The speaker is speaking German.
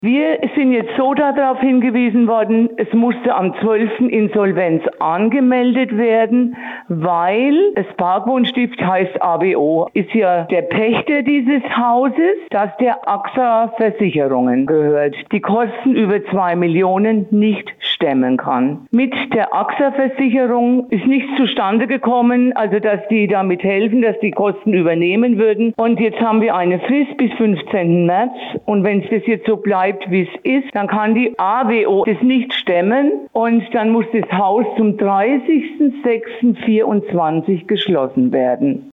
Wir sind jetzt so darauf hingewiesen worden, es musste am 12. Insolvenz angemeldet werden, weil das Parkwohnstift heißt AWO, ist ja der Pächter dieses Hauses, das der AXA Versicherungen gehört, die Kosten über 2 Millionen nicht stemmen kann. Mit der AXA Versicherung ist nichts zustande gekommen, also dass die damit helfen, dass die Kosten übernehmen würden. Und jetzt haben wir eine Frist bis 15. März und wenn es das jetzt so bleibt, wie es ist, dann kann die AWO das nicht stemmen und dann muss das Haus zum 30.06.24 geschlossen werden.